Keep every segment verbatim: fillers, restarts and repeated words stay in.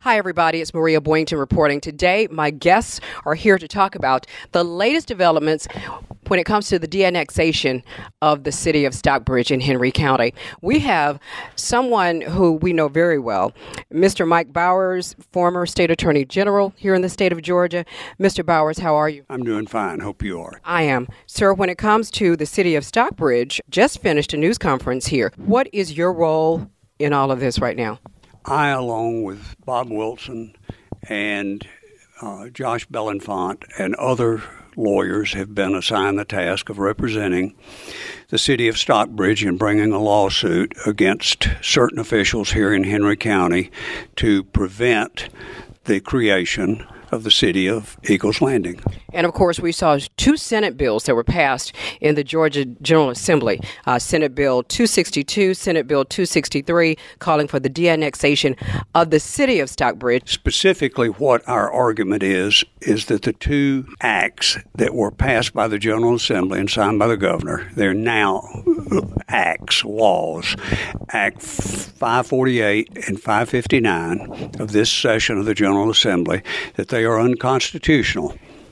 Hi, everybody. It's Maria Boynton reporting. Today, my guests are here to talk about the latest developments when it comes to the de-annexation of the city of Stockbridge in Henry County. We have someone who we know very well, Mister Mike Bowers, former state attorney general here in the state of Georgia. Mister Bowers, how are you? I'm doing fine. Hope you are. I am. Sir, when it comes to the city of Stockbridge, just finished a news conference here. What is your role in all of this right now? I, along with Bob Wilson and uh, Josh Belenfant and other lawyers, have been assigned the task of representing the city of Stockbridge in bringing a lawsuit against certain officials here in Henry County to prevent the creation of the city of Eagles Landing. And, of course, we saw two Senate bills that were passed in the Georgia General Assembly. Uh, Senate Bill two sixty-two, Senate Bill two sixty-three, calling for the de-annexation of the city of Stockbridge. Specifically, what our argument is, is that the two acts that were passed by the General Assembly and signed by the governor, they're now acts, laws. Act five forty-eight and five fifty-nine of this session of the General Assembly, that they are unconstitutional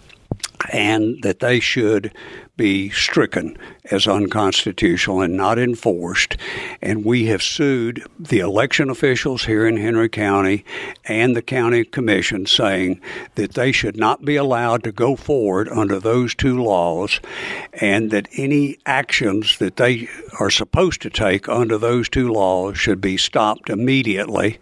and that they should be stricken as unconstitutional and not enforced. And we have sued the election officials here in Henry County and the county commission, saying that they should not be allowed to go forward under those two laws, and that any actions that they are supposed to take under those two laws should be stopped immediately.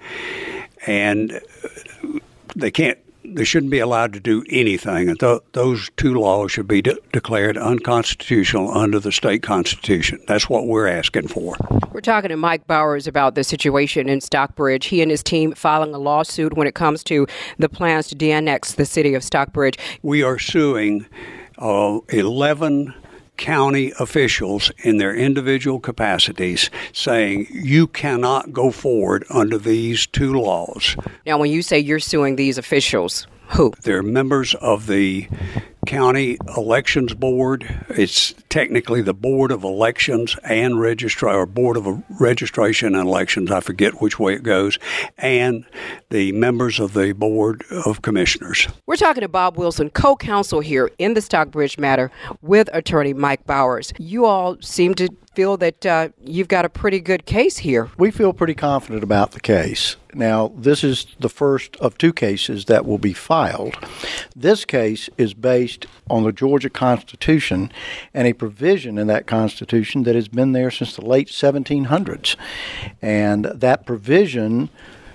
And they can't They shouldn't be allowed to do anything. And th- those two laws should be de- declared unconstitutional under the state constitution. That's what we're asking for. We're talking to Mike Bowers about the situation in Stockbridge. He and his team filing a lawsuit when it comes to the plans to de-annex the city of Stockbridge. We are suing uh, eleven county officials in their individual capacities, saying you cannot go forward under these two laws. Now, when you say you're suing these officials, who? They're members of the County Elections Board. It's technically the Board of Elections and Registra- or Board of Registration and Elections. I forget which way it goes. And the members of the Board of Commissioners. We're talking to Bob Wilson, co-counsel here in the Stockbridge matter with attorney Mike Bowers. You all seem to feel that uh, you've got a pretty good case here. We feel pretty confident about the case. Now, this is the first of two cases that will be filed. This case is based on the Georgia Constitution and a provision in that Constitution that has been there since the late seventeen hundreds. And that provision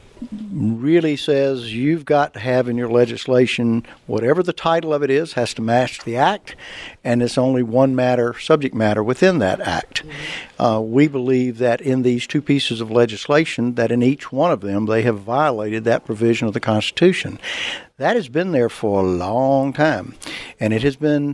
really says you've got to have in your legislation, whatever the title of it is, has to match the act, and it's only one matter, subject matter within that act. Mm-hmm. Uh, we believe that in these two pieces of legislation, that in each one of them, they have violated that provision of the Constitution. That has been there for a long time, and it has been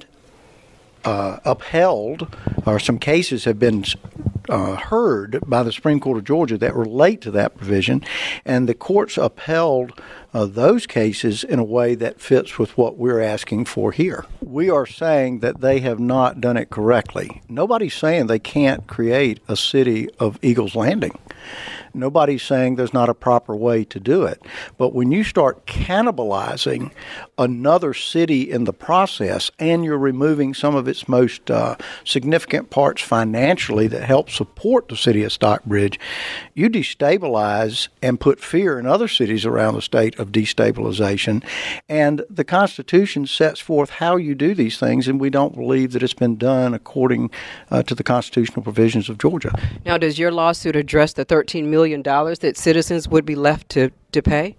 uh, upheld, or some cases have been Uh, heard by the Supreme Court of Georgia that relate to that provision, and the courts upheld uh, those cases in a way that fits with what we're asking for here. We are saying that they have not done it correctly. Nobody's saying they can't create a city of Eagles Landing. Nobody's saying there's not a proper way to do it. But when you start cannibalizing another city in the process, and you're removing some of its most uh, significant parts financially that help support the city of Stockbridge, you destabilize and put fear in other cities around the state of destabilization. And the Constitution sets forth how you do these things, and we don't believe that it's been done according uh, to the constitutional provisions of Georgia. Now, does your lawsuit address the thirteen million dollars that citizens would be left to, to pay?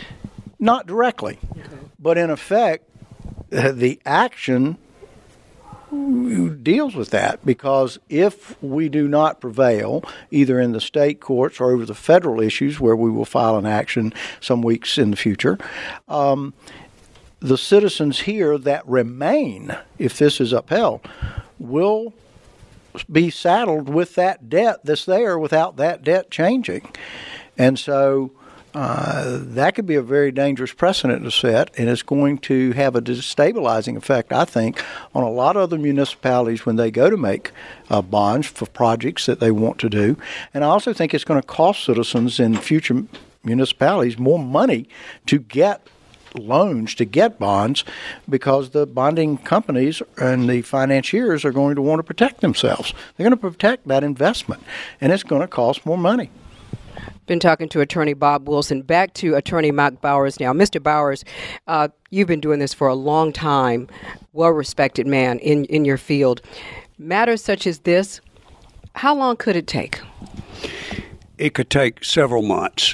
Not directly, okay. But in effect, uh, the action deals with that, because if we do not prevail, either in the state courts or over the federal issues where we will file an action some weeks in the future, um, the citizens here that remain, if this is upheld, will be saddled with that debt that's there without that debt changing. And so uh, that could be a very dangerous precedent to set, and it's going to have a destabilizing effect, I think, on a lot of other municipalities when they go to make uh, bonds for projects that they want to do. And I also think it's going to cost citizens in future municipalities more money to get loans, to get bonds, because the bonding companies and the financiers are going to want to protect themselves. They're going to protect that investment, and it's going to cost more money. Been talking to Attorney Bob Wilson. Back to Attorney Mike Bowers now. Mister Bowers, uh, you've been doing this for a long time, well-respected man in, in your field. Matters such as this, how long could it take? It could take several months.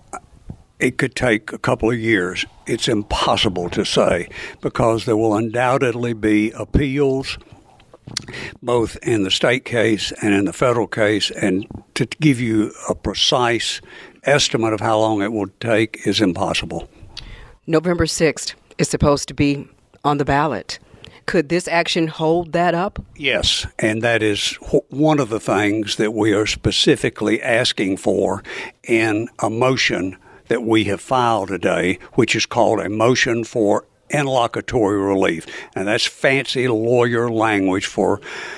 It could take a couple of years. It's impossible to say because there will undoubtedly be appeals, both in the state case and in the federal case, and to give you a precise estimate of how long it will take is impossible. November sixth is supposed to be on the ballot. Could this action hold that up? Yes, and that is one of the things that we are specifically asking for in a motion that we have filed today, which is called a motion for interlocutory relief. And that's fancy lawyer language for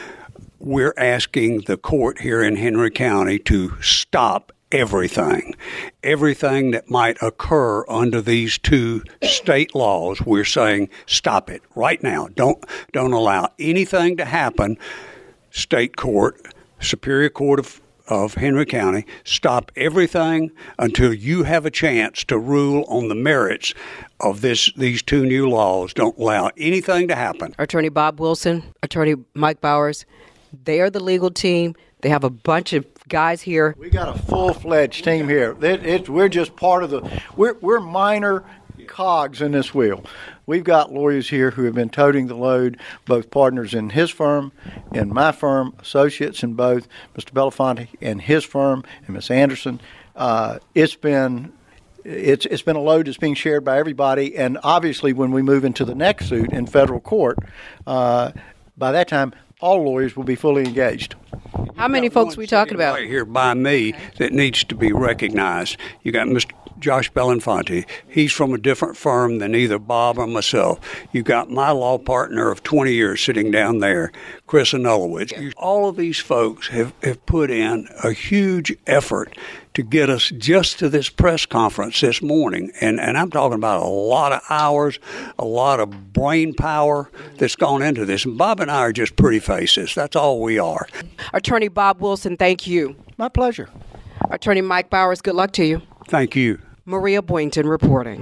we're asking the court here in Henry County to stop everything. Everything that might occur under these two state laws, we're saying stop it right now. Don't don't allow anything to happen. State court, Superior Court of of Henry County, stop everything until you have a chance to rule on the merits of this these two new laws. Don't allow anything to happen. Attorney Bob Wilson, Attorney Mike Bowers, they are the legal team. They have a bunch of guys here. We got a full-fledged team here. It, it, we're just part of the we're we're minor cogs in this wheel. We've got lawyers here who have been toting the load, both partners in his firm, in my firm, associates in both, Mister Belafonte and his firm, and Miss Anderson. Uh, it's been it's it's been a load that's being shared by everybody, and obviously when we move into the next suit in federal court, uh, by that time all lawyers will be fully engaged. How many folks are we talking about? Right here by me that needs to be recognized. You got Mister Josh Belafonte. He's from a different firm than either Bob or myself. You got my law partner of twenty years sitting down there, Chris Anulowicz. All of these folks have, have put in a huge effort to get us just to this press conference this morning. And, and I'm talking about a lot of hours, a lot of brain power that's gone into this. And Bob and I are just pretty faces. That's all we are. Attorney Bob Wilson, thank you. My pleasure. Attorney Mike Bowers, good luck to you. Thank you. Maria Boynton reporting.